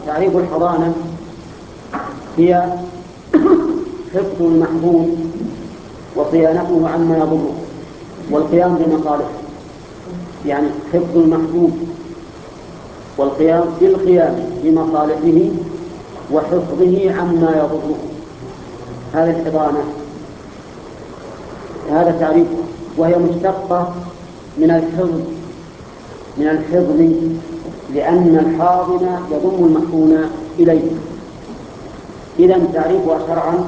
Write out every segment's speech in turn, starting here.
تعريف الحضانة هي حفظ المحظوظ وصيانته عما يضره والقيام بمصالحه. يعني حفظ المحظوظ والقيام بمصالحه وحفظه عما يضره، هذه الحضانة، هذا تعريفه. وهي مشتقة من الحفظ لأن الحاضن يضم المحظون إليه. إذن تعريفها شرعا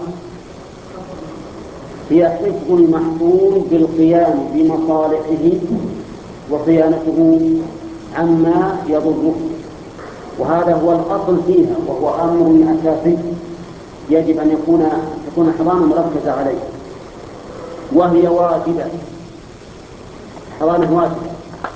هي حفظ المحظوظ بالقيام بمصالحه وصيانته عما يضره، وهذا هو الأصل فيها، وهو أمر أساسي يجب أن تكون حضانة مركزة عليه، وهي واجبة. حضانة واجبة،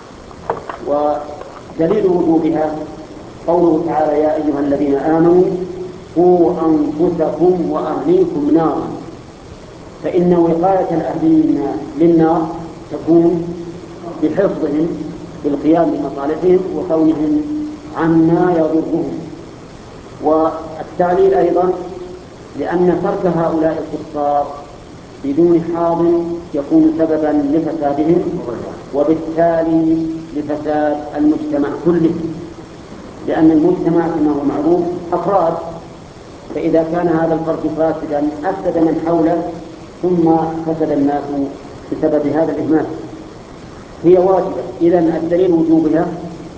ودليل وجوبها قوله تعالى: يا أيها الذين آمنوا قوا أنفسكم وأهليكم نارا. فإن وقاية الأهلين للنار تكون بحفظهم بالقيام بمصالحهم وكونهم عما يضرهم. والتعليل أيضا لأن ترك هؤلاء الكفار بدون حاضن يكون سببا لفسادهم وبالتالي لفساد المجتمع كله، لأن المجتمع كما هو معروف أفراد، فإذا كان هذا الفرد فاسدا أفسد من حوله ثم فسد الناس بسبب هذا الإهمال. هي واجبة. إذن الدليل وجوبها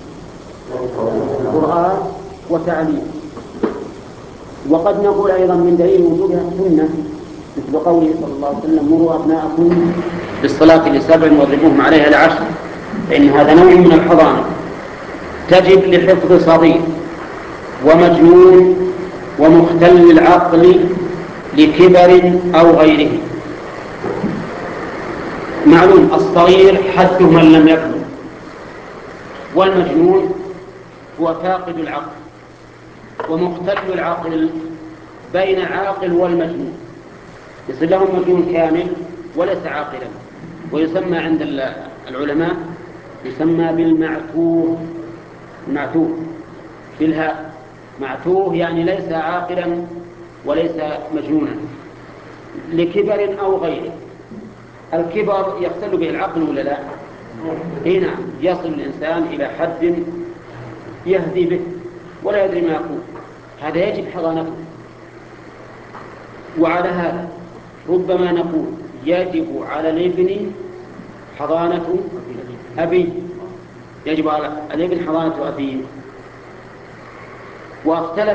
القرآن وتعليم. وقد نقول أيضا من دليل وجوبها السنة، مثل قوله صلى الله عليه وسلم: مروا أبناءكم بالصلاة ل7 واضربوهم عليها ل10. فإن هذا نوع من الحضانة تجب لحفظ صغير ومجنون ومختل العقل لكبر أو غيره. معلوم الصغير حده من لم يبلغ، والمجنون هو فاقد العقل، ومختل العقل بين العاقل والمجنون، يصير له مجنون كامل وليس عاقلا، ويسمى عند العلماء يسمى بالمعتوه. المعتوه بالهاء، معتوه يعني ليس عاقلا وليس مجنونا لكبر أو غيره. الكبر يختل به العقل ولا لا؟ هنا يصل الإنسان إلى حد يهدي به ولا يدري ما يقول، هذا يجب حضانته. وعلى هذا ربما نقول يجب على الابن حضانة أبيه، يجب على الابن حضانة أبيه. واختلف